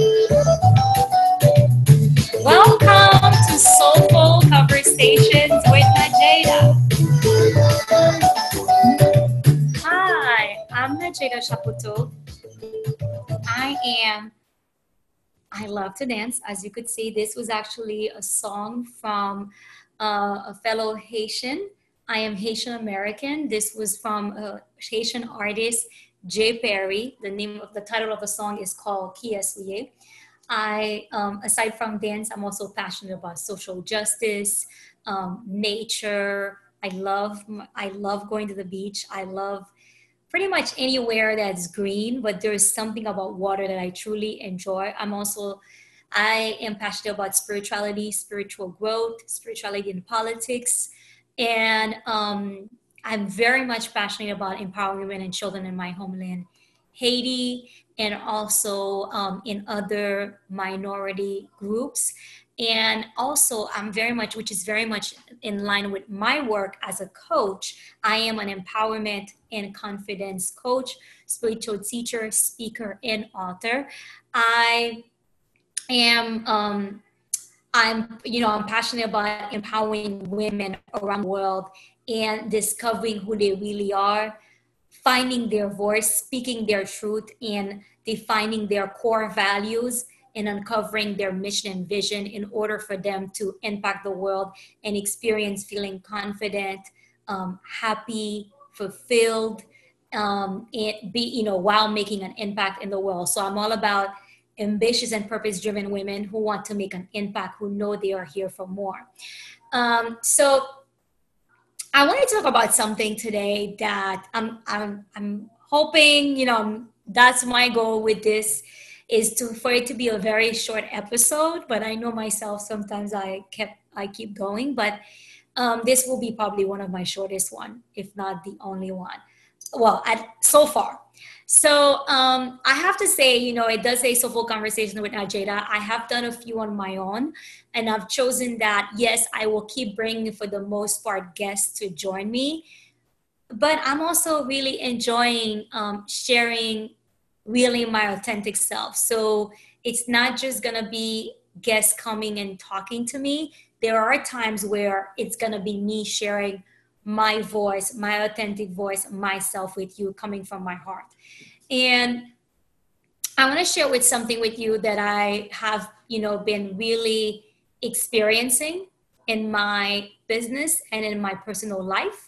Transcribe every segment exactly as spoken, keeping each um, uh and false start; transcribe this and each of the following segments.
Welcome to Soulful Conversations with Najeda. Hi, I'm Najeda Shaputo. I am, I love to dance. As you could see, this was actually a song from uh, a fellow Haitian. I am Haitian American. This was from a Haitian artist, Jay Perry. The name of the title of the song is called Qui est Lié. I, um, aside from dance, I'm also passionate about social justice, um, nature. I love, I love going to the beach. I love pretty much anywhere that's green, but there's something about water that I truly enjoy. I'm also, I am passionate about spirituality, spiritual growth, spirituality in politics, and um, I'm very much passionate about empowering women and children in my homeland, Haiti, and also um, in other minority groups. And also, I'm very much, which is very much in line with my work as a coach. I am an empowerment and confidence coach, spiritual teacher, speaker, and author. I am um, I'm, you know, I'm passionate about empowering women around the world and discovering who they really are, finding their voice, speaking their truth, and defining their core values and uncovering their mission and vision in order for them to impact the world and experience feeling confident, um, happy, fulfilled, um, and be, you know, while making an impact in the world. So I'm all about ambitious and purpose driven women who want to make an impact, who know they are here for more. Um, so I want to talk about something today that I'm, I'm, I'm hoping, you know, that's my goal with this is to, for it to be a very short episode, but I know myself, sometimes I kept, I keep going, but um, this will be probably one of my shortest one, if not the only one. Well, at, so far. So um, I have to say, you know, it does say Soulful Conversation with Najeda. I have done a few on my own, and I've chosen that, yes, I will keep bringing, for the most part, guests to join me. But I'm also really enjoying um, sharing really my authentic self. So it's not just going to be guests coming and talking to me. There are times where it's going to be me sharing my voice, my authentic voice, myself with you, coming from my heart. And I want to share with something with you that I have, you know, been really experiencing in my business and in my personal life.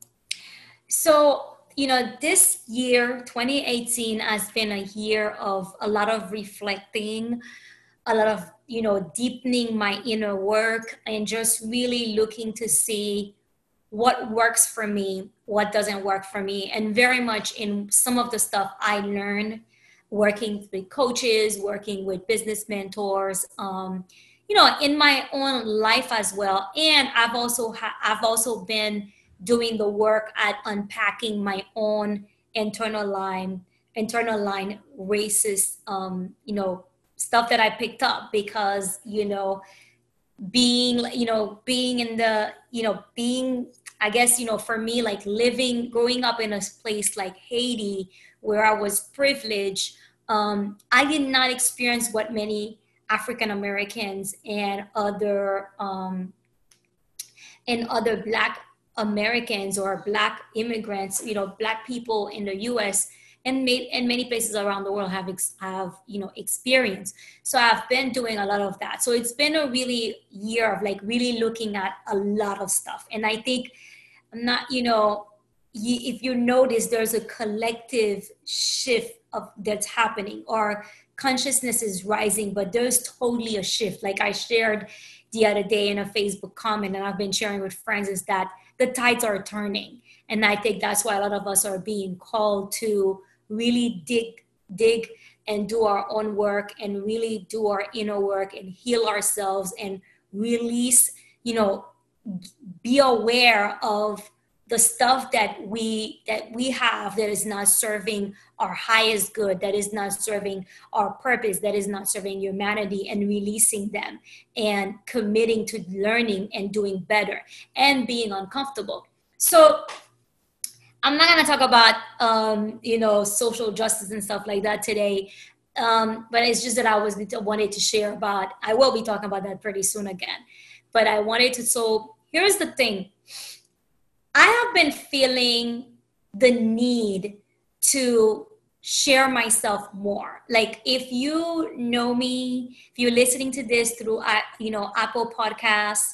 So, you know, this year, twenty eighteen, has been a year of a lot of reflecting, a lot of, you know, deepening my inner work and just really looking to see what works for me, what doesn't work for me, and very much in some of the stuff I learned working with coaches, working with business mentors, um, you know, in my own life as well. And I've also ha- I've also been doing the work at unpacking my own internal line, internal line racist, um, you know, stuff that I picked up because you know being you know being in the you know being I guess you know for me, like living growing up in a place like Haiti where I was privileged, um, I did not experience what many African Americans and other um, and other Black Americans or Black immigrants, you know, Black people in the U S and made and many places around the world have ex, have you know experienced. So I've been doing a lot of that. So it's been a really year of like really looking at a lot of stuff. And I think I'm not, you know, y- if you notice, there's a collective shift of that's happening, or consciousness is rising, but there's totally a shift. Like I shared the other day in a Facebook comment, and I've been sharing with friends, is that the tides are turning. And I think that's why a lot of us are being called to really dig, dig and do our own work and really do our inner work and heal ourselves and release, you know, be aware of the stuff that we that we have that is not serving our highest good, that is not serving our purpose, that is not serving humanity, and releasing them and committing to learning and doing better and being uncomfortable. So I'm not going to talk about um, you know social justice and stuff like that today. Um, but it's just that I was wanted to share about, I will be talking about that pretty soon again. But I wanted to, so here's the thing. I have been feeling the need to share myself more. Like if you know me, if you're listening to this through, uh, you know, Apple Podcasts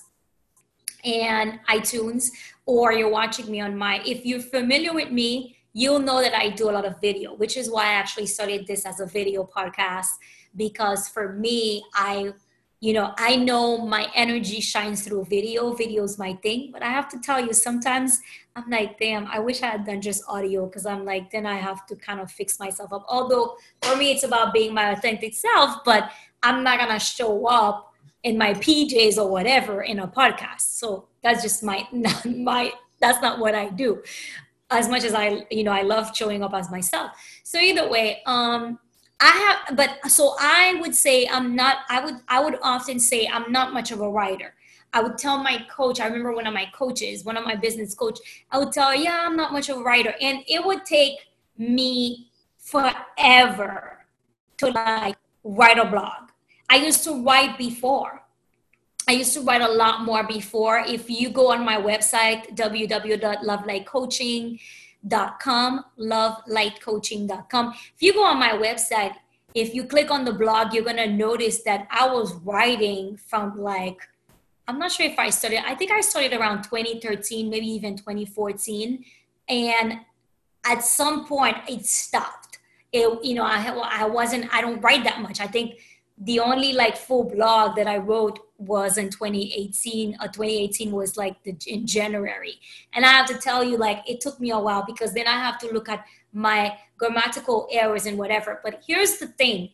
and iTunes, or you're watching me on my, if you're familiar with me, you'll know that I do a lot of video, which is why I actually started this as a video podcast, because for me, I, you know, I know my energy shines through video. Video is my thing, but I have to tell you, sometimes I'm like, damn, I wish I had done just audio, because I'm like, then I have to kind of fix myself up. Although for me, it's about being my authentic self, but I'm not going to show up in my P Js or whatever in a podcast. So that's just my, my, that's not what I do. As much as I, you know, I love showing up as myself. So either way, um, I have, but so I would say I'm not, I would, I would often say I'm not much of a writer. I would tell my coach, I remember one of my coaches, one of my business coach, I would tell her, yeah, I'm not much of a writer. And it would take me forever to like write a blog. I used to write before. I used to write a lot more before. If you go on my website, w w w dot love light coaching dot com, love light coaching dot com. If you go on my website, if you click on the blog, you're going to notice that I was writing from like, I'm not sure if I started, I think I started around twenty thirteen, maybe even twenty fourteen. And at some point it stopped. It, you know, I, I wasn't, I don't write that much. I think the only like full blog that I wrote was in twenty eighteen. Uh, twenty eighteen was like the, in January. And I have to tell you, like, it took me a while, because then I have to look at my grammatical errors and whatever. But here's the thing.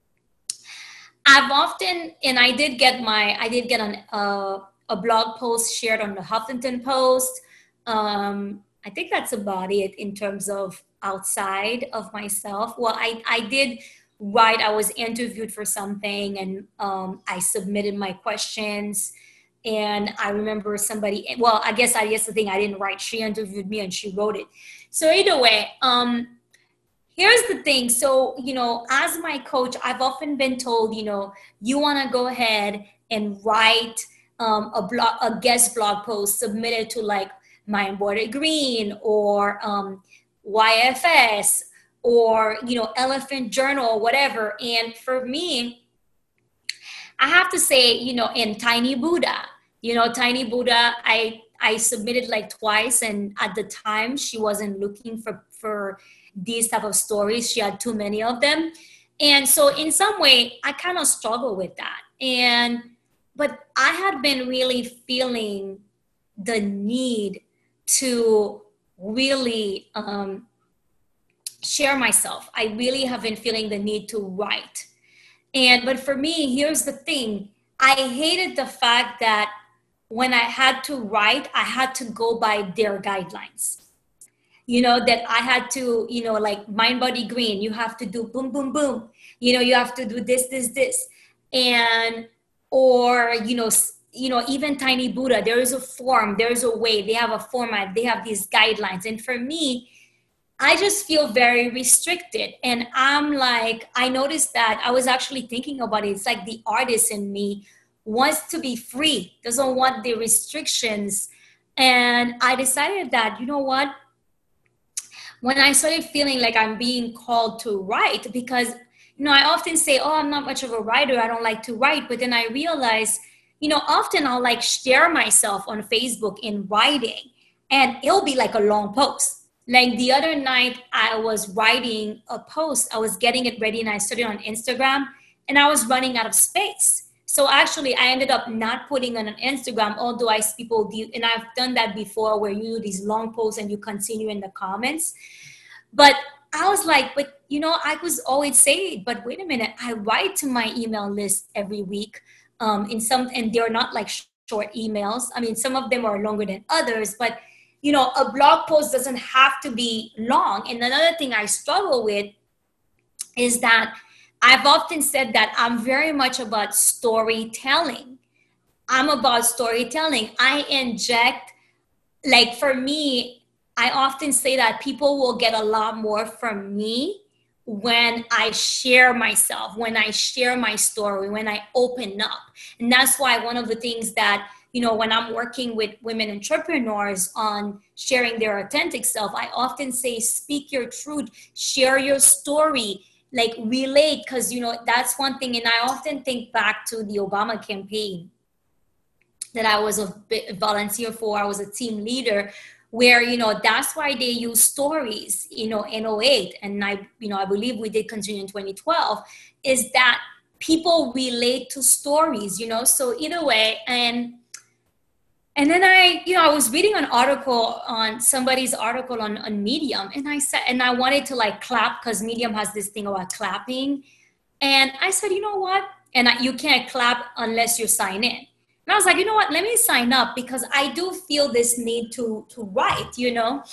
I've often, and I did get my, I did get an, uh, a blog post shared on the Huffington Post. Um, I think that's about it in terms of outside of myself. Well, I, I did write, I was interviewed for something, and um, I submitted my questions. And I remember somebody, well, I guess I guess the thing I didn't write, she interviewed me and she wrote it. So either way, um, here's the thing. So, you know, as my coach, I've often been told, you know, you want to go ahead and write um, a blog, a guest blog post, submitted to like My Embroidered Green or um, Y F S or, you know, Elephant Journal, whatever. And for me, I have to say, you know, in Tiny Buddha, you know, Tiny Buddha, I I submitted like twice, and at the time she wasn't looking for for these type of stories. She had too many of them. And so in some way, I kind of struggle with that. And, but I had been really feeling the need to really um, share myself. I really have been feeling the need to write. And, but for me, here's the thing. I hated the fact that when I had to write, I had to go by their guidelines. You know, that I had to, you know, like Mind Body Green, you have to do boom, boom, boom. You know, you have to do this, this, this. And, or, you know, you know, even Tiny Buddha, there is a form, there's a way, they have a format, they have these guidelines. And for me, I just feel very restricted. And I'm like, I noticed that I was actually thinking about it. It's like the artist in me wants to be free, doesn't want the restrictions. And I decided that, you know what? When I started feeling like I'm being called to write, because, you know, I often say, oh, I'm not much of a writer, I don't like to write. But then I realized, you know, often I'll like share myself on Facebook in writing, and it'll be like a long post. Like the other night, I was writing a post, I was getting it ready, and I started on Instagram, and I was running out of space. So actually, I ended up not putting on an Instagram, although I people do, and I've done that before, where you do these long posts and you continue in the comments. But I was like, but you know, I was always saying, but wait a minute, I write to my email list every week. Um, in some, and they're not like short emails. I mean, some of them are longer than others, but you know, a blog post doesn't have to be long. And another thing I struggle with is that I've often said that I'm very much about storytelling. I'm about storytelling. I inject, like for me, I often say that people will get a lot more from me when I share myself, when I share my story, when I open up. And that's why one of the things that, you know, when I'm working with women entrepreneurs on sharing their authentic self, I often say, speak your truth, share your story, like relate, because, you know, that's one thing. And I often think back to the Obama campaign that I was a volunteer for. I was a team leader where, you know, that's why they use stories, you know, in oh eight. And I, you know, I believe we did continue in twenty twelve, is that people relate to stories, you know, so either way. And and then I, you know, I was reading an article on somebody's article on, on Medium, and I said, and I wanted to like clap because Medium has this thing about clapping. And I said, you know what? And I, you can't clap unless you sign in. And I was like, you know what? Let me sign up because I do feel this need to, to write, you know?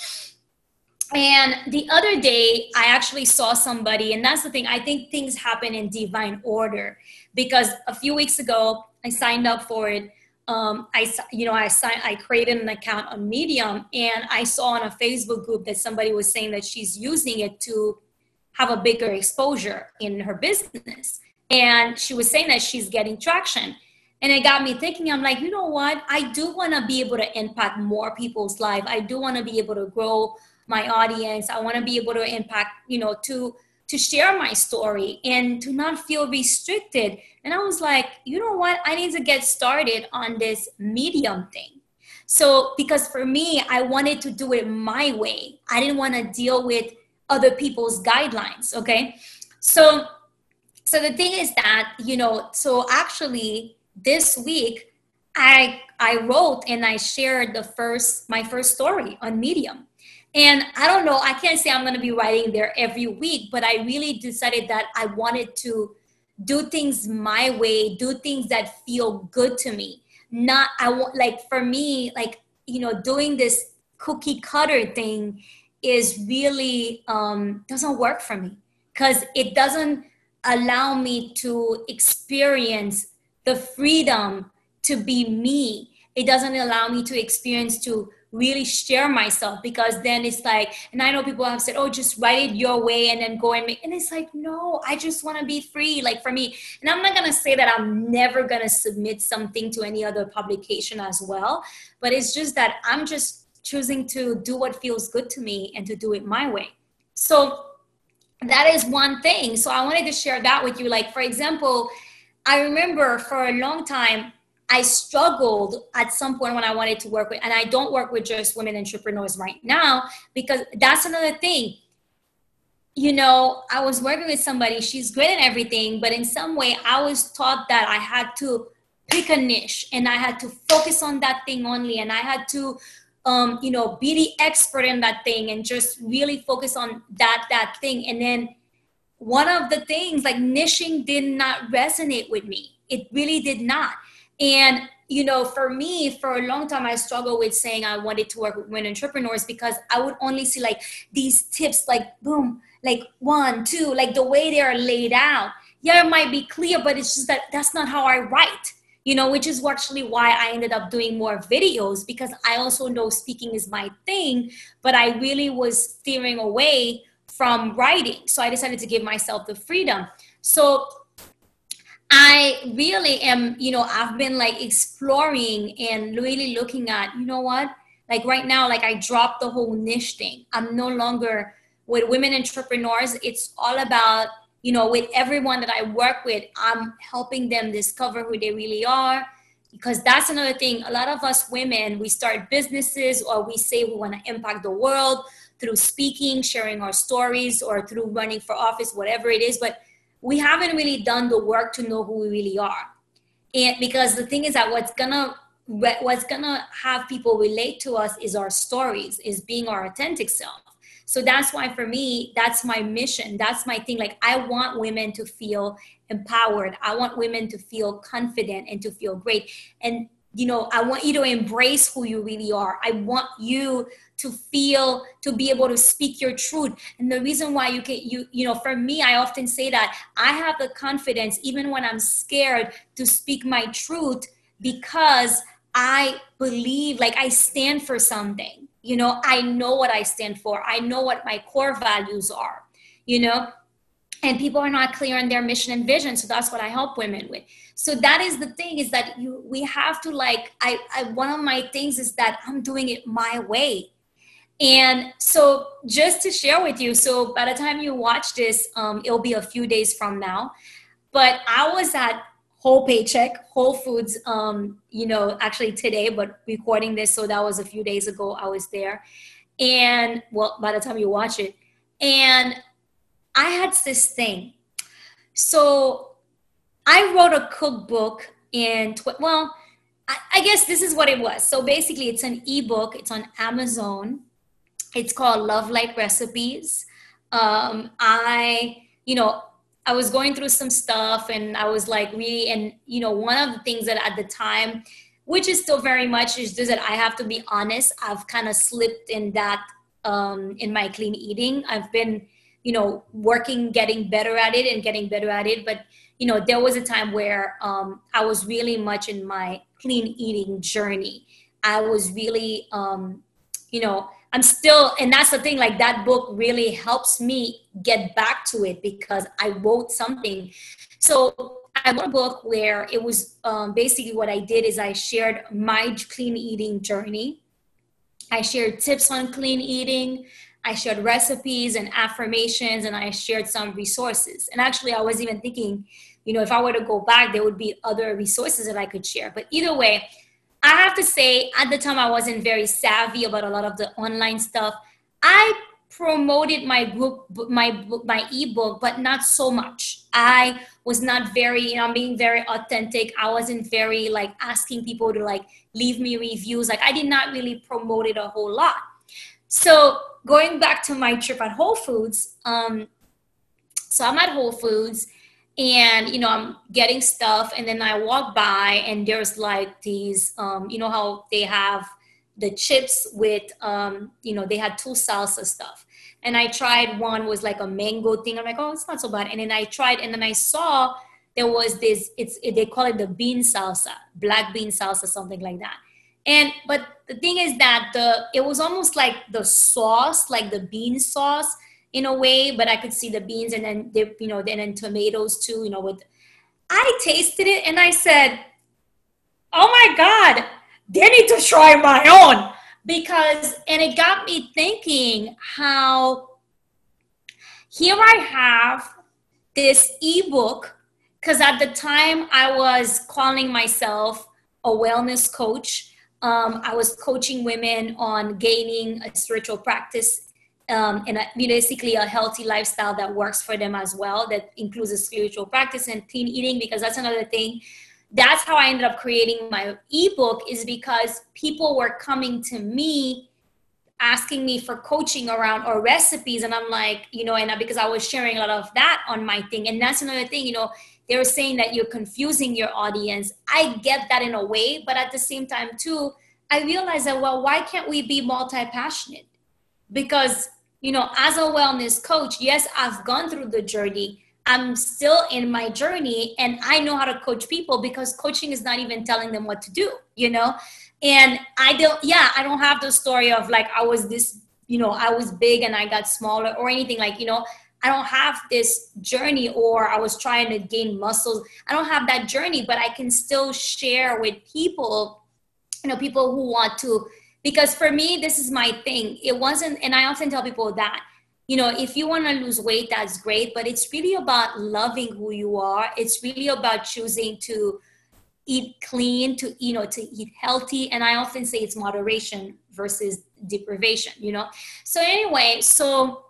And the other day, I actually saw somebody, and that's the thing. I think things happen in divine order because a few weeks ago, I signed up for it. Um, I, you know, I signed, I created an account on Medium, and I saw on a Facebook group that somebody was saying that she's using it to have a bigger exposure in her business. And she was saying that she's getting traction. And it got me thinking, I'm like, you know what? I do want to be able to impact more people's life. I do want to be able to grow my audience. I want to be able to impact, you know, to to share my story and to not feel restricted. And I was like, you know what? I need to get started on this Medium thing. So, because for me, I wanted to do it my way. I didn't want to deal with other people's guidelines. Okay. So, so the thing is that, you know, so actually this week, I, I wrote and I shared the first, my first story on Medium. And I don't know, I can't say I'm going to be writing there every week, but I really decided that I wanted to do things my way, do things that feel good to me. Not, I want, like, for me, like, you know, doing this cookie cutter thing is really, um, doesn't work for me because it doesn't allow me to experience the freedom to be me. It doesn't allow me to experience to really share myself because then it's like, and I know people have said, oh, just write it your way and then go and make, and it's like, no, I just want to be free. Like for me, and I'm not going to say that I'm never going to submit something to any other publication as well, but it's just that I'm just choosing to do what feels good to me and to do it my way. So that is one thing. So I wanted to share that with you. Like, for example, I remember for a long time, I struggled at some point when I wanted to work with, and I don't work with just women entrepreneurs right now, because that's another thing. You know, I was working with somebody, she's great at everything, but in some way I was taught that I had to pick a niche and I had to focus on that thing only. And I had to, um, you know, be the expert in that thing and just really focus on that, that thing. And then one of the things, like, niching did not resonate with me. It really did not. And, you know, for me, for a long time, I struggled with saying I wanted to work with women entrepreneurs because I would only see like these tips, like boom, like one, two, like the way they are laid out. Yeah, it might be clear, but it's just that that's not how I write, you know, which is actually why I ended up doing more videos, because I also know speaking is my thing, but I really was steering away from writing. So I decided to give myself the freedom. So I really am, you know, I've been like exploring and really looking at, you know what, like right now, like I dropped the whole niche thing. I'm no longer with women entrepreneurs. It's all about, you know, with everyone that I work with, I'm helping them discover who they really are. Because that's another thing. A lot of us women, we start businesses or we say we want to impact the world through speaking, sharing our stories, or through running for office, whatever it is. But we haven't really done the work to know who we really are. And because the thing is that what's gonna what's gonna have people relate to us is our stories, is being our authentic self. So that's why for me, that's my mission. That's my thing. Like, I want women to feel empowered. I want women to feel confident and to feel great. And, you know, I want you to embrace who you really are. I want you to feel, to be able to speak your truth. And the reason why you can, you, you know, for me, I often say that I have the confidence, even when I'm scared, to speak my truth, because I believe, like, I stand for something. You know, I know what I stand for. I know what my core values are, you know? and people are not clear on their mission and vision. So that's what I help women with. So that is the thing, is that you we have to like I, I one of my things is that I'm doing it my way. And so just to share with you, so by the time you watch this, um, it'll be a few days from now. But I was at Whole Paycheck, Whole Foods, um, you know, actually today, but recording this, so that was a few days ago. I was there, and well, by the time you watch it, and I had this thing. So I wrote a cookbook in, tw- well, I, I guess this is what it was. So basically, it's an ebook. It's on Amazon. It's called Love Like Recipes. Um, I, you know, I was going through some stuff, and I was like really, and you know, one of the things that at the time, which is still very much, is just that I have to be honest, I've kind of slipped in that, um, in my clean eating. I've been, you know, working, getting better at it and getting better at it. But, you know, there was a time where um, I was really much in my clean eating journey. I was really, um, you know, I'm still, and that's the thing, like that book really helps me get back to it because I wrote something. So I wrote a book where it was um, basically what I did is I shared my clean eating journey. I shared tips on clean eating. I shared recipes and affirmations, and I shared some resources. And actually, I was even thinking, you know, if I were to go back, there would be other resources that I could share. But either way, I have to say, at the time, I wasn't very savvy about a lot of the online stuff. I promoted my book, my book, my ebook, but not so much. I was not very, you know, I'm being very authentic. I wasn't very like asking people to like leave me reviews. Like I did not really promote it a whole lot. So going back to my trip at Whole Foods, um, so I'm at Whole Foods, and you know I'm getting stuff, and then I walk by, and there's like these, um, you know how they have the chips with, um, you know, they had two salsa stuff, and I tried one was like a mango thing. I'm like, oh, it's not so bad. And then I tried, and then I saw there was this. It's they call it the bean salsa, black bean salsa, something like that. And but the thing is that the it was almost like the sauce, like the bean sauce in a way, but I could see the beans, and then they, you know, and then tomatoes too, you know, with I tasted it and I said, oh my God, they need to try my own. Because and it got me thinking how here I have this ebook, because at the time I was calling myself a wellness coach. Um, I was coaching women on gaining a spiritual practice, um, and a, basically a healthy lifestyle that works for them as well, that includes a spiritual practice and clean eating, because that's another thing. That's how I ended up creating my ebook, is because people were coming to me asking me for coaching around or recipes, and I'm like, you know, and because I was sharing a lot of that on my thing. And that's another thing, you know, they were saying that you're confusing your audience. I get that in a way, but at the same time too, I realized that, well, why can't we be multi-passionate? Because, you know, as a wellness coach, yes, I've gone through the journey. I'm still in my journey, and I know how to coach people, because coaching is not even telling them what to do, you know? And I don't, yeah, I don't have the story of like, I was this, you know, I was big and I got smaller or anything, like, you know, I don't have this journey, or I was trying to gain muscles. I don't have that journey, but I can still share with people, you know, people who want to, because for me, this is my thing. It wasn't, and I often tell people that, you know, if you want to lose weight, that's great, but it's really about loving who you are. It's really about choosing to eat clean, to, you know, to eat healthy. And I often say it's moderation versus deprivation, you know? So anyway, so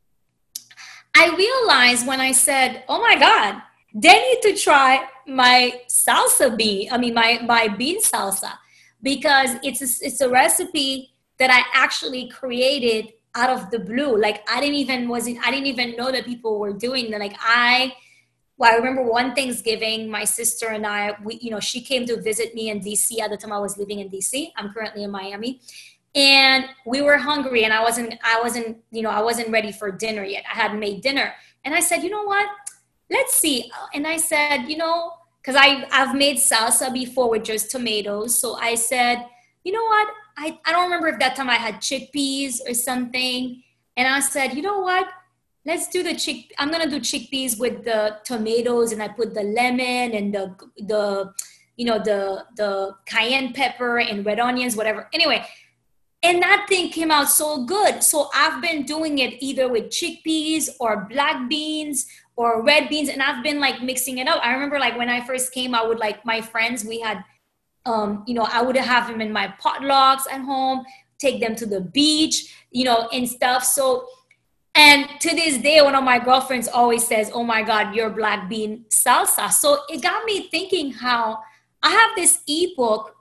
I realized when I said, oh my God, they need to try my salsa bean, I mean, my, my bean salsa, because it's a, it's a recipe that I actually created out of the blue. Like I didn't even, wasn't, I didn't even know that people were doing that. Like I, well, I remember one Thanksgiving, my sister and I, we, you know, she came to visit me in D C. At the time I was living in D C. I'm currently in Miami. And we were hungry, and I wasn't, I wasn't, you know, I wasn't ready for dinner yet. I hadn't made dinner. And I said, you know what, let's see. And I said, you know, cause I, I've made salsa before with just tomatoes. So I said, you know what? I, I don't remember if that time I had chickpeas or something. And I said, you know what? let's do the chick. I'm gonna do chickpeas with the tomatoes, and I put the lemon and the the you know the the cayenne pepper and red onions, whatever. Anyway, and that thing came out so good. So I've been doing it either with chickpeas or black beans or red beans, and I've been like mixing it up. I remember like when I first came, I would like my friends. We had, um, you know, I would have them in my potlucks at home, take them to the beach, you know, and stuff. So. And to this day, one of my girlfriends always says, oh my God, your black bean salsa. So it got me thinking how I have this ebook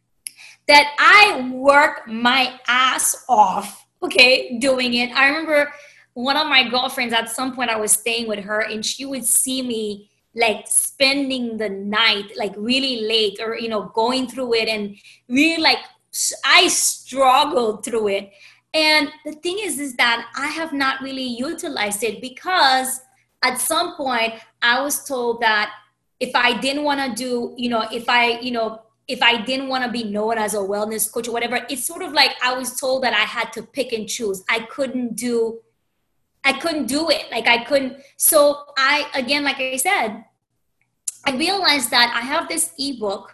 that I work my ass off, okay, doing it. I remember one of my girlfriends, at some point I was staying with her, and she would see me like spending the night, like really late, or, you know, going through it, and really like I struggled through it. And the thing is, is that I have not really utilized it, because at some point I was told that if I didn't want to do, you know, if I, you know, if I didn't want to be known as a wellness coach or whatever, it's sort of like I was told that I had to pick and choose. I couldn't do, I couldn't do it. Like I couldn't. So I, again, like I said, I realized that I have this ebook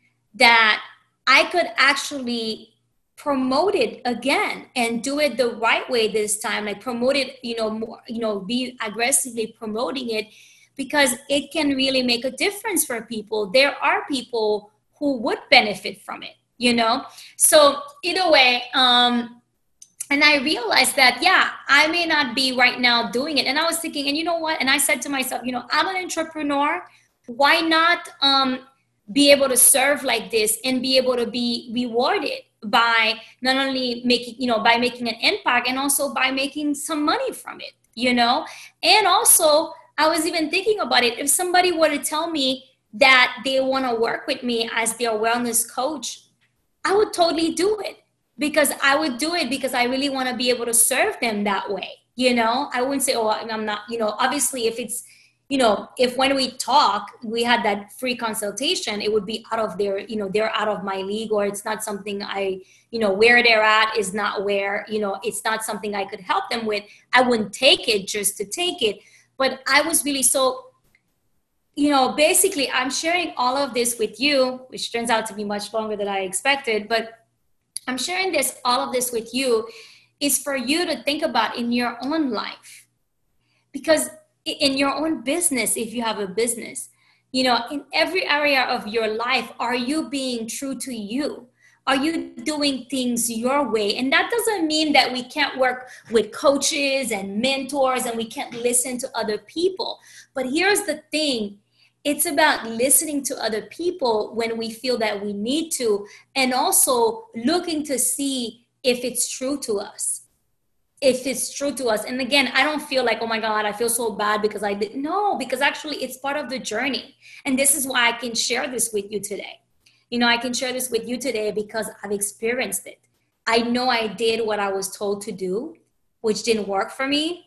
that I could actually promote it again and do it the right way this time. Like promote it, you know, more, you know, be aggressively promoting it, because it can really make a difference for people. There are people who would benefit from it, you know? So either way, um, and I realized that, yeah, I may not be right now doing it. And I was thinking, and you know what? And I said to myself, you know, I'm an entrepreneur. Why not um, be able to serve like this and be able to be rewarded by not only making, you know, by making an impact, and also by making some money from it, you know? And also, I was even thinking about it. If somebody were to tell me that they want to work with me as their wellness coach, I would totally do it, because I would do it because I really want to be able to serve them that way. You know, I wouldn't say, oh, I'm not, you know, obviously if it's, you know, if when we talk, we had that free consultation, it would be out of their, you know, they're out of my league, or it's not something I, you know, where they're at is not where, you know, it's not something I could help them with. I wouldn't take it just to take it. But I was really so, you know, basically I'm sharing all of this with you, which turns out to be much longer than I expected, but I'm sharing this, all of this with you is for you to think about in your own life. Because in your own business, if you have a business, you know, in every area of your life, are you being true to you? Are you doing things your way? And that doesn't mean that we can't work with coaches and mentors and we can't listen to other people. But here's the thing. It's about listening to other people when we feel that we need to, and also looking to see if it's true to us. If it's true to us. And again, I don't feel like, oh my God, I feel so bad because I didn't. No, because actually it's part of the journey. And this is why I can share this with you today. You know, I can share this with you today because I've experienced it. I know I did what I was told to do, which didn't work for me.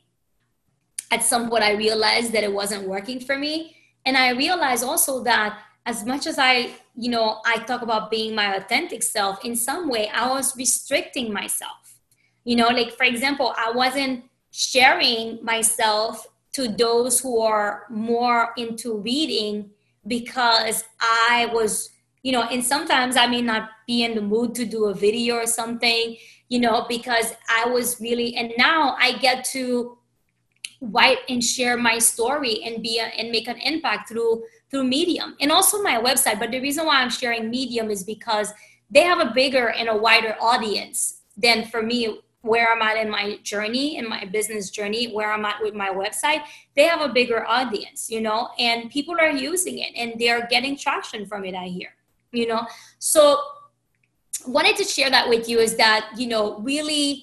At some point, I realized that it wasn't working for me. And I realized also that as much as I, you know, I talk about being my authentic self, in some way, I was restricting myself. You know, like, for example, I wasn't sharing myself to those who are more into reading because I was, you know, and sometimes I may not be in the mood to do a video or something, you know, because I was really, and now I get to write and share my story and be a, and make an impact through through Medium and also my website. But the reason why I'm sharing Medium is because they have a bigger and a wider audience than for me, where I'm at in my journey, in my business journey, where I'm at with my website. They have a bigger audience, you know, and people are using it and they're getting traction from it, I hear, you know. So wanted to share that with you is that, you know, really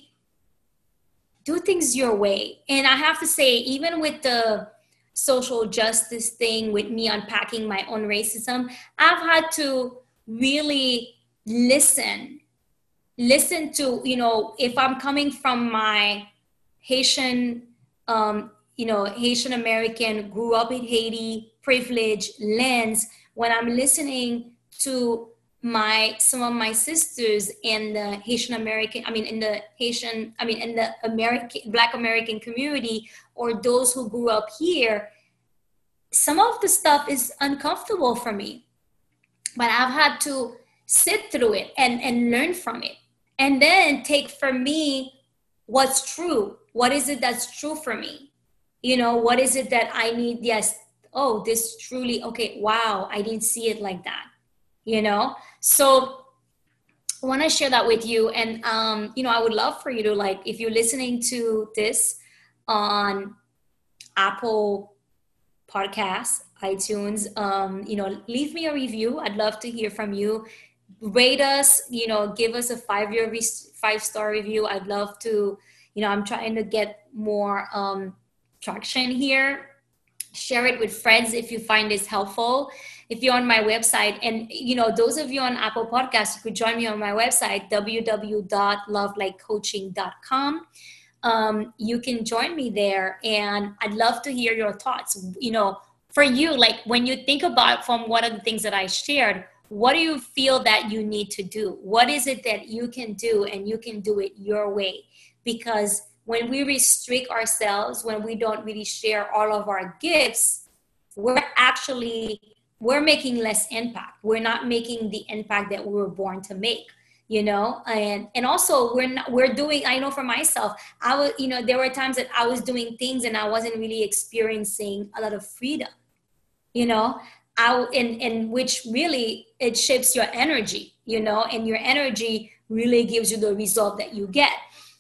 do things your way. And I have to say, even with the social justice thing, with me unpacking my own racism, I've had to really listen listen to, you know, if I'm coming from my Haitian, um, you know, Haitian American, grew up in Haiti, privilege lens, when I'm listening to my some of my sisters in the Haitian American, I mean in the Haitian, I mean in the American Black American community, or those who grew up here, some of the stuff is uncomfortable for me, but I've had to sit through it and, and learn from it. And then take for me what's true. What is it that's true for me? You know, what is it that I need? Yes. Oh, this truly, okay, wow, I didn't see it like that. You know? So I want to share that with you. And, um, you know, I would love for you to, like, if you're listening to this on Apple Podcasts, iTunes, um, you know, leave me a review. I'd love to hear from you. Rate us, you know, give us a five-year, five-star review. I'd love to, you know, I'm trying to get more um, traction here. Share it with friends if you find this helpful. If you're on my website, and, you know, those of you on Apple Podcasts, you could join me on my website, w w w dot love like coaching dot com. Um, you can join me there, and I'd love to hear your thoughts. You know, for you, like when you think about from one of the things that I shared, what do you feel that you need to do? What is it that you can do, and you can do it your way? Because when we restrict ourselves, when we don't really share all of our gifts, we're actually, we're making less impact. We're not making the impact that we were born to make. You know, and and also we're not, we're doing, I know for myself, I was, you know, there were times that I was doing things and I wasn't really experiencing a lot of freedom, you know, I, in, in which really it shapes your energy, you know, and your energy really gives you the result that you get.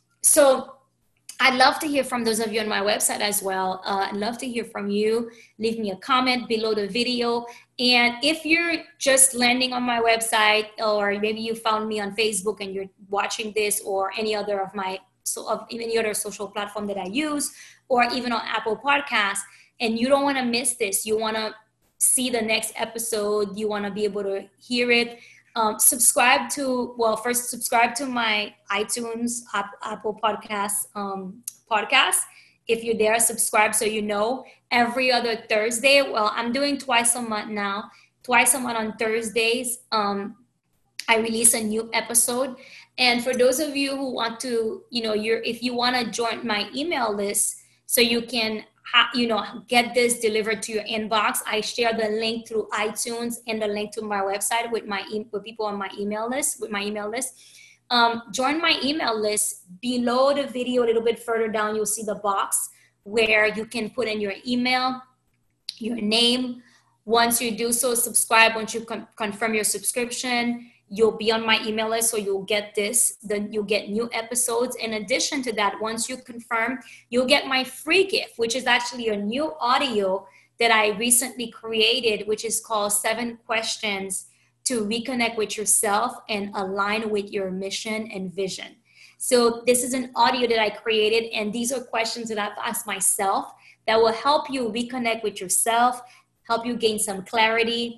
So I'd love to hear from those of you on my website as well. Uh, I'd love to hear from you. Leave me a comment below the video. And if you're just landing on my website, or maybe you found me on Facebook and you're watching this, or any other of my, so of any other social platform that I use, or even on Apple Podcasts, and you don't want to miss this, you want to see the next episode, you want to be able to hear it, Um, subscribe to, well, first subscribe to my iTunes, Apple Podcasts um, podcast. If you're there, subscribe so you know. Every other Thursday, well, I'm doing twice a month now. Twice a month on Thursdays, um, I release a new episode. And for those of you who want to, you know, you're, if you want to join my email list so you can Ha, you know, get this delivered to your inbox, I share the link through iTunes and the link to my website with my e- with people on my email list, with my email list. Um, join my email list. Below the video, a little bit further down, you'll see the box where you can put in your email, your name. Once you do so, subscribe. Once you con- confirm your subscription, you'll be on my email list, so you'll get this, then you'll get new episodes. In addition to that, once you confirm, you'll get my free gift, which is actually a new audio that I recently created, which is called Seven Questions to Reconnect with Yourself and Align with Your Mission and Vision. So this is an audio that I created, and these are questions that I've asked myself that will help you reconnect with yourself, help you gain some clarity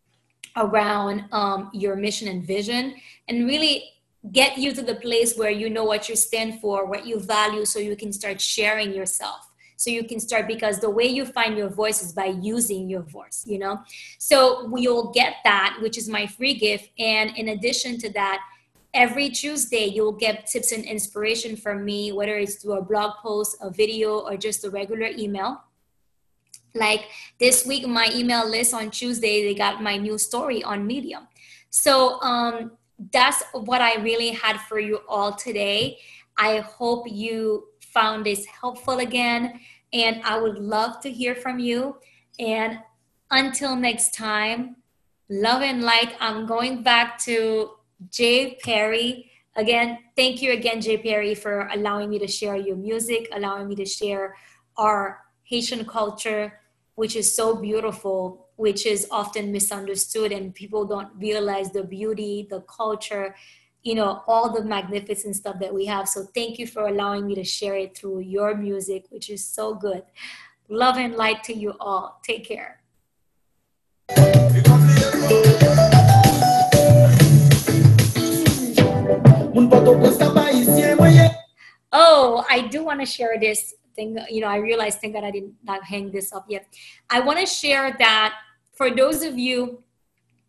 around um, your mission and vision, and really get you to the place where you know what you stand for, what you value, so you can start sharing yourself. So you can start, because the way you find your voice is by using your voice, you know? So you'll get that, which is my free gift. And in addition to that, every Tuesday, you'll get tips and inspiration from me, whether it's through a blog post, a video, or just a regular email. Like this week, my email list on Tuesday, they got my new story on Medium. So um, that's what I really had for you all today. I hope you found this helpful again, and I would love to hear from you. And until next time, love and light. I'm going back to Jay Perry. Again, thank you again, Jay Perry, for allowing me to share your music, allowing me to share our Haitian culture, which is so beautiful, which is often misunderstood, and people don't realize the beauty, the culture, you know, all the magnificent stuff that we have. So thank you for allowing me to share it through your music, which is so good. Love and light to you all. Take care. Oh, I do want to share this thing. You know, I realized, thank God I did not hang this up yet. I want to share that for those of you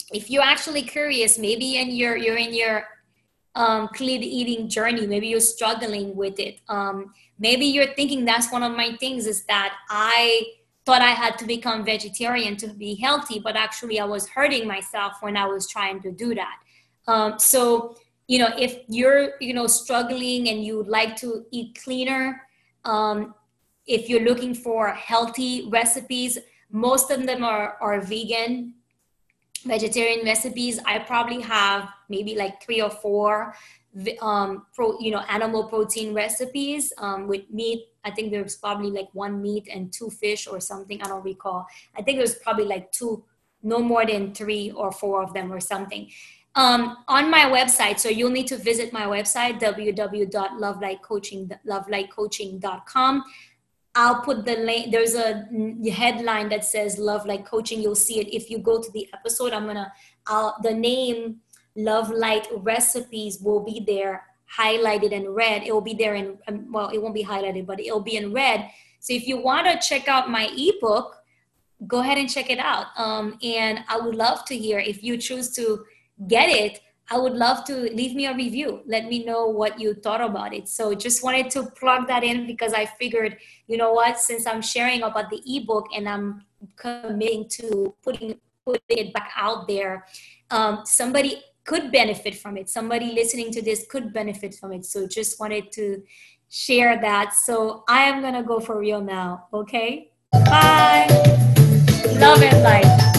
if you're actually curious, maybe in your you're in your um, clean eating journey, maybe you're struggling with it. Um, maybe you're thinking that's one of my things is that I thought I had to become vegetarian to be healthy, but actually I was hurting myself when I was trying to do that. Um, so, you know, if you're, you know, struggling and you would like to eat cleaner, um, if you're looking for healthy recipes, most of them are, are vegan, vegetarian recipes. I probably have maybe like three or four um pro, you know, animal protein recipes um with meat. I think there's probably like one meat and two fish or something, I don't recall. I think there's probably like two, no more than three or four of them or something. Um, on my website, so you'll need to visit my website, w w w dot love light coaching love light coaching dot com. I'll put the link. There's a headline that says Love Light Coaching. You'll see it if you go to the episode. I'm gonna, I'll, the name Love Light Recipes will be there, highlighted in red. It will be there in, um, well, it won't be highlighted, but it'll be in red. So if you want to check out my ebook, go ahead and check it out. Um, and I would love to hear if you choose to get it. I would love to leave me a review. Let me know what you thought about it. So just wanted to plug that in because I figured, you know what, since I'm sharing about the ebook and I'm committing to putting, putting it back out there, um, somebody could benefit from it. Somebody listening to this could benefit from it. So just wanted to share that. So I am going to go for real now. Okay. Bye. Love and light.